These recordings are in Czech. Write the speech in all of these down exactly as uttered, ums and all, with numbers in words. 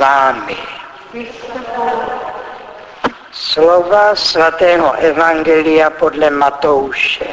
vámi. Slova svatého evangelia podle Matouše.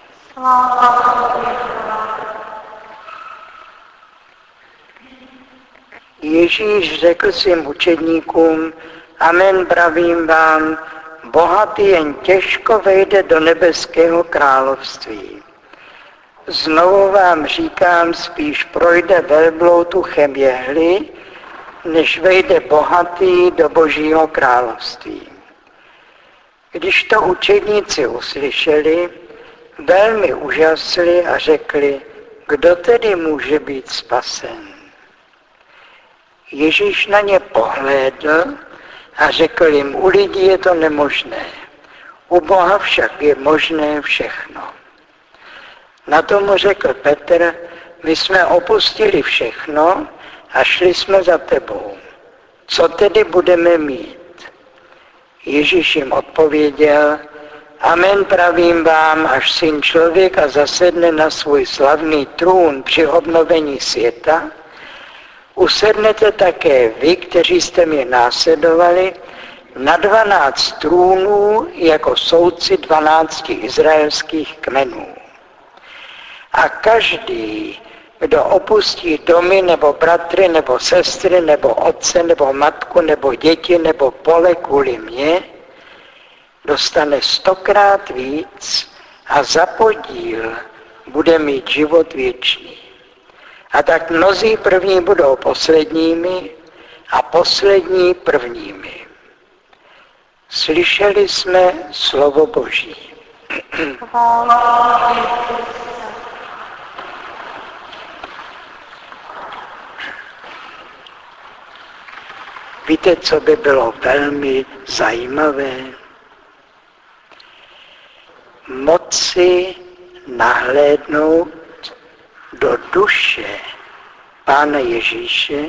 Ježíš řekl svým učedníkům: Amen, pravím vám, bohatý jen těžko vejde do nebeského království. Znovu vám říkám, spíš projde velbloud uchem jehly, než vejde bohatý do Božího království. Když to učedníci uslyšeli, velmi užasli a řekli: kdo tedy může být spasen? Ježíš na ně pohlédl a řekl jim: u lidí je to nemožné, u Boha však je možné všechno. Na tomu řekl Petr: my jsme opustili všechno a šli jsme za tebou. Co tedy budeme mít? Ježíš jim odpověděl: Amen, pravím vám, až Syn člověka zasedne na svůj slavný trůn při obnovení světa, usednete také vy, kteří jste mě následovali, na dvanáct trůnů jako soudci dvanácti izraelských kmenů. A každý, kdo opustí domy, nebo bratry, nebo sestry, nebo otce, nebo matku, nebo děti, nebo pole kvůli mně, dostane stokrát víc a za podíl bude mít život věčný. A tak mnozí první budou posledními a poslední prvními. Slyšeli jsme slovo Boží. Víte, co by bylo velmi zajímavé? Moci nahlédnout do duše Pána Ježíše,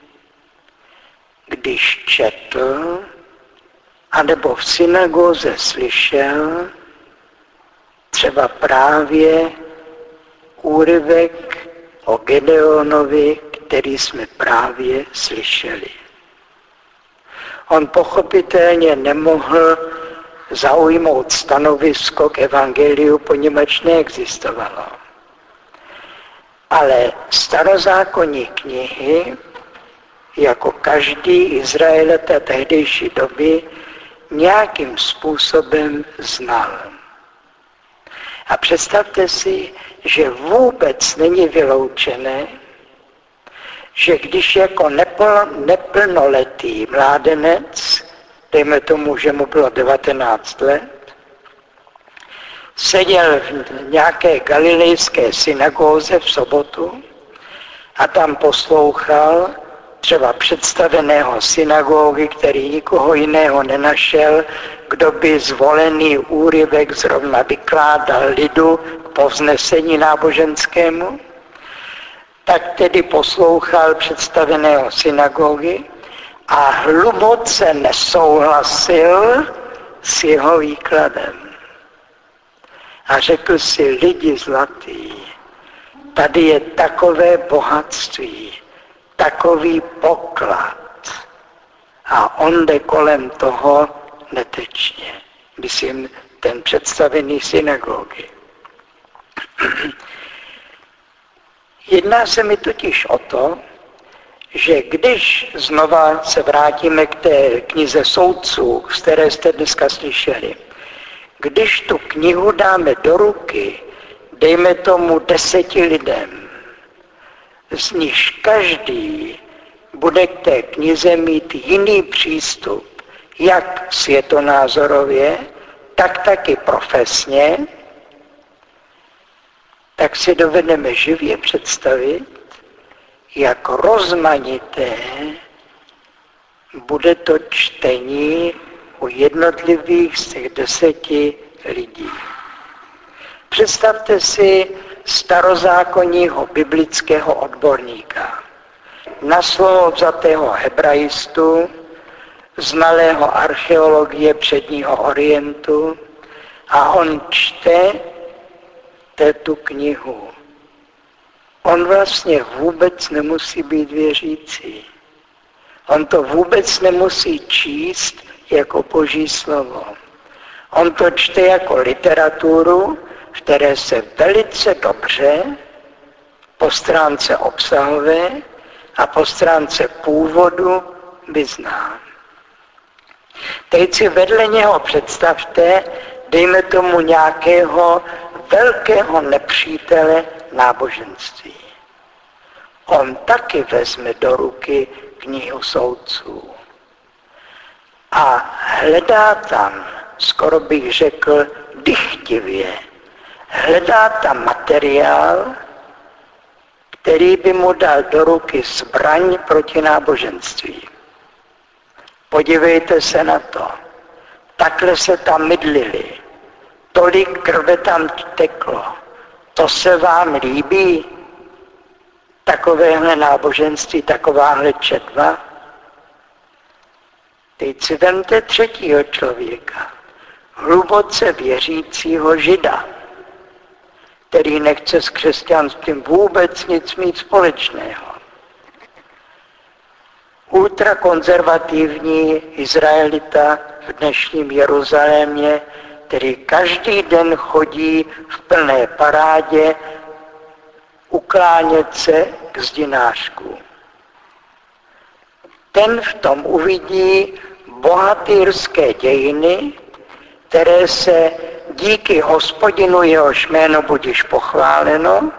když četl, anebo v synagóze slyšel třeba právě úryvek o Gedeonovi, který jsme právě slyšeli. On pochopitelně nemohl zaujmout stanovisko k evangeliu, poněvadž neexistovalo. Ale starozákonní knihy, jako každý Izraelita tehdejší doby, nějakým způsobem znal. A představte si, že vůbec není vyloučené, že když jako neplnoletý mládenec, dejme tomu, že mu bylo devatenáct let, seděl v nějaké galilejské synagóze v sobotu a tam poslouchal třeba představeného synagogy, který nikoho jiného nenašel, kdo by zvolený úryvek zrovna vykládal lidu k povznesení náboženskému, tak tedy poslouchal představeného synagogy a hluboce nesouhlasil s jeho výkladem. A řekl si: lidi zlatý, tady je takové bohatství, takový poklad a on jde kolem toho netečně. Myslím, ten představený synagogy. Jedná se mi totiž o to, že když znova se vrátíme k té knize soudců, z které jste dneska slyšeli, když tu knihu dáme do ruky, dejme tomu deseti lidem, z nichž každý bude k té knize mít jiný přístup, jak světonázorově, tak taky profesně, tak si dovedeme živě představit, jak rozmanité bude to čtení u jednotlivých z těch deseti lidí. Představte si starozákonního biblického odborníka, na slovo vzatého hebraistu, znalého archeologie předního orientu, a on čte tu knihu. On vlastně vůbec nemusí být věřící. On to vůbec nemusí číst jako Boží slovo. On to čte jako literaturu, v které se velice dobře po stránce obsahové a po stránce původu vyzná. Teď si vedle něho představte, dejme tomu nějakého velkého nepřítele náboženství. On taky vezme do ruky knihu soudců a hledá tam, skoro bych řekl dychtivě, hledá tam materiál, který by mu dal do ruky zbraň proti náboženství. Podívejte se na to. Takhle se tam mydlili. Tolik krve tam teklo. To se vám líbí? Takovéhle náboženství, takováhle četba? Teď si vemte třetího člověka, hluboce věřícího Žida, který nechce s křesťanstvím vůbec nic mít společného. Ultrakonzervativní Izraelita v dnešním Jeruzalémě, který každý den chodí v plné parádě uklánět se k zdinářku. Ten v tom uvidí bohatýrské dějiny, které se díky Hospodinu, jehož jméno budiž pochváleno,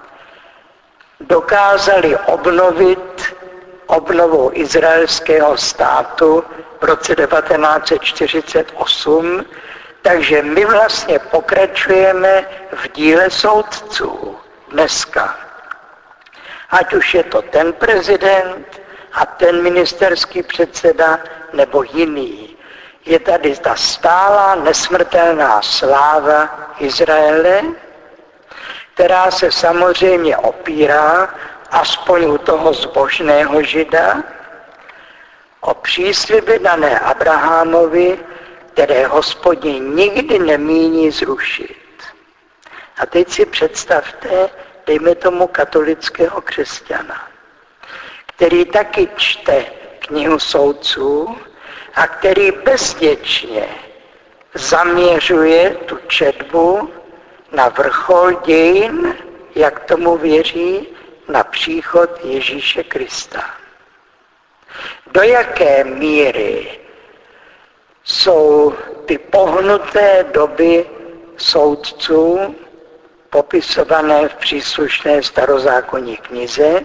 dokázali obnovit obnovou izraelského státu v roce devatenáct set čtyřicet osm, takže my vlastně pokračujeme v díle soudců dneska. Ať už je to ten prezident a ten ministerský předseda nebo jiný. Je tady ta stálá nesmrtelná sláva Izraele, která se samozřejmě opírá aspoň u toho zbožného Žida o přísliby dané Abrahamovi, které Hospodin nikdy nemíní zrušit. A teď si představte, dejme tomu katolického křesťana, který taky čte knihu soudců a který bezděčně zaměřuje tu četbu na vrchol dějin, jak tomu věří, na příchod Ježíše Krista. Do jaké míry jsou ty pohnuté doby soudců popisované v příslušné starozákonní knize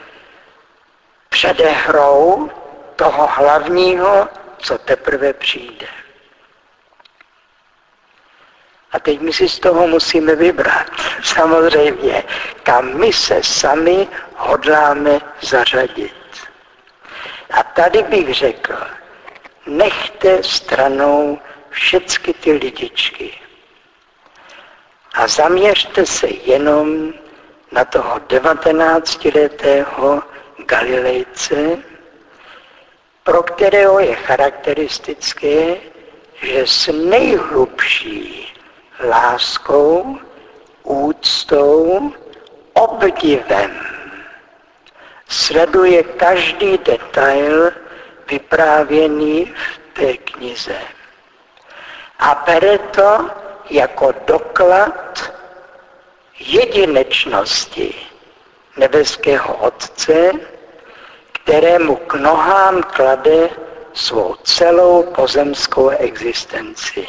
předehrou toho hlavního, co teprve přijde. A teď my si z toho musíme vybrat, samozřejmě, kam my se sami hodláme zařadit. A tady bych řekl, nechte stranou všechny ty lidičky a zaměřte se jenom na toho devatenáctiletého Galilejce, pro kterého je charakteristické, že s nejhlubší láskou, úctou, obdivem sleduje každý detail vyprávěný v té knize. A bere to jako doklad jedinečnosti nebeského Otce, kterému k nohám klade svou celou pozemskou existenci.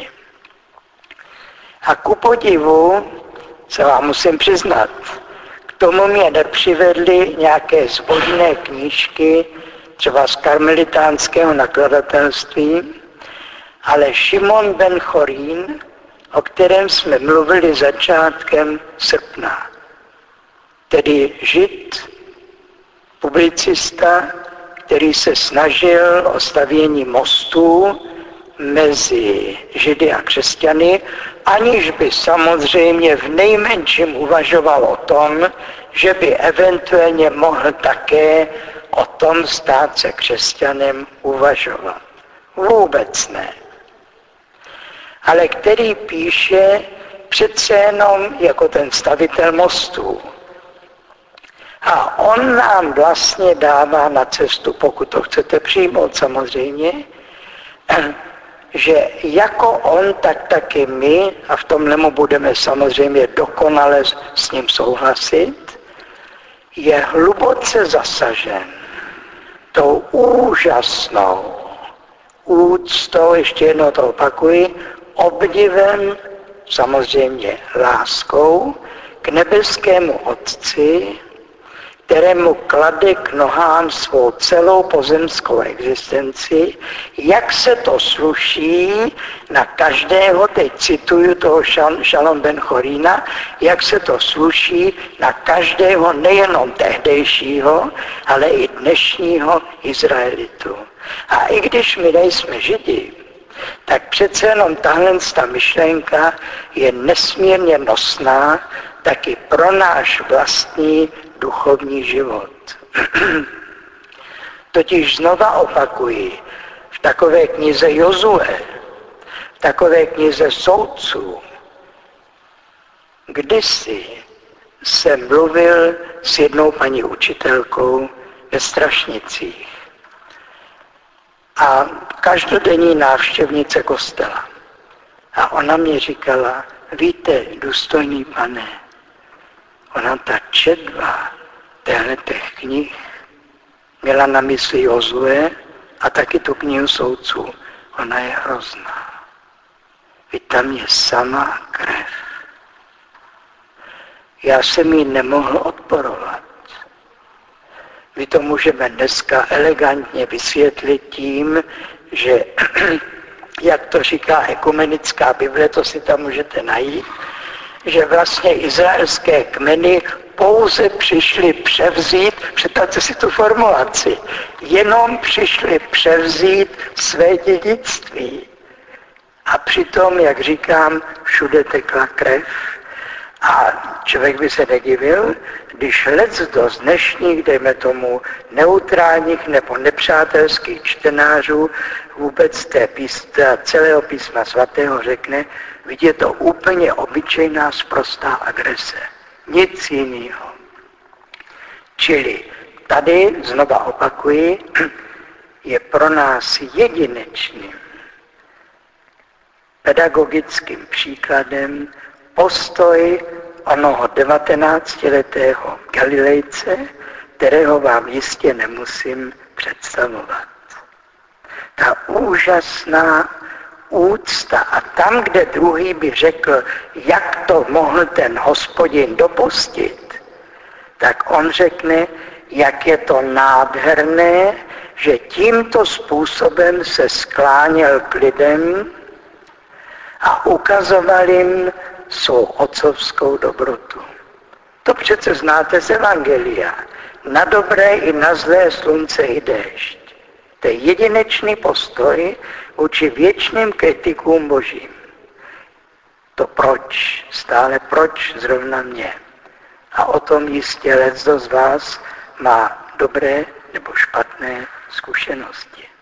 A ku podivu se vám musím přiznat, k tomu mě nepřivedly nějaké zbožné knížky, třeba z karmelitánského nakladatelství, ale Šimon ben Chorín, o kterém jsme mluvili začátkem srpna. Tedy Žid, publicista, který se snažil o stavění mostů mezi Židy a křesťany, aniž by samozřejmě v nejmenším uvažoval o tom, že by eventuálně mohl také o tom stát se křesťanem uvažovat. Vůbec ne. Ale který píše přece jenom jako ten stavitel mostů. A on nám vlastně dává na cestu, pokud to chcete přijmout samozřejmě, že jako on, tak taky my, a v tom nemu budeme samozřejmě dokonale s ním souhlasit, je hluboce zasažen tou úžasnou úctou, ještě jednou to opakuji, obdivem, samozřejmě láskou k nebeskému Otci, kterému klade k nohám svou celou pozemskou existenci, jak se to sluší na každého, teď cituju toho Šalom ben Chorína, jak se to sluší na každého nejenom tehdejšího, ale i dnešního Izraelitu. A i když my nejsme Židi, tak přece jenom tahle ta myšlenka je nesmírně nosná taky pro náš vlastní duchovní život. Totiž znova opakuji, v takové knize Jozue, v takové knize Soudců, kdysi jsem mluvil s jednou paní učitelkou ve Strašnicích a každodenní návštěvnice kostela. A ona mě říkala, víte, důstojný pane, ona ta četba těchto knih měla na mysli Jozue a taky tu knihu Soudců. Ona je hrozná. Vy tam je samá krev. Já jsem jí nemohl odporovat. My to můžeme dneska elegantně vysvětlit tím, že, jak to říká ekumenická Bible, to si tam můžete najít, že vlastně izraelské kmeny pouze přišli převzít, představte si tu formulaci, jenom přišli převzít své dědictví. A přitom, jak říkám, všude tekla krev. A člověk by se nedivil, když lecdo z dnešních, dejme tomu, neutrálních nebo nepřátelských čtenářů vůbec té písma, celého písma svatého řekne, vidí to úplně obyčejná sprostá agrese. Nic jiného. Čili tady, znova opakuji, je pro nás jedinečným pedagogickým příkladem postoj onoho devatenáctiletého Galilejce, kterého vám jistě nemusím představovat. Ta úžasná úcta a tam, kde druhý by řekl, jak to mohl ten Hospodin dopustit, tak on řekne, jak je to nádherné, že tímto způsobem se skláněl k lidem a ukazoval jim svou otcovskou dobrotu. To přece znáte z Evangelia. Na dobré i na zlé slunce i déšť. To je jedinečný postoj vůči věčným kritikům Božím. To proč, stále proč zrovna mě. A o tom jistě leckdo z vás má dobré nebo špatné zkušenosti.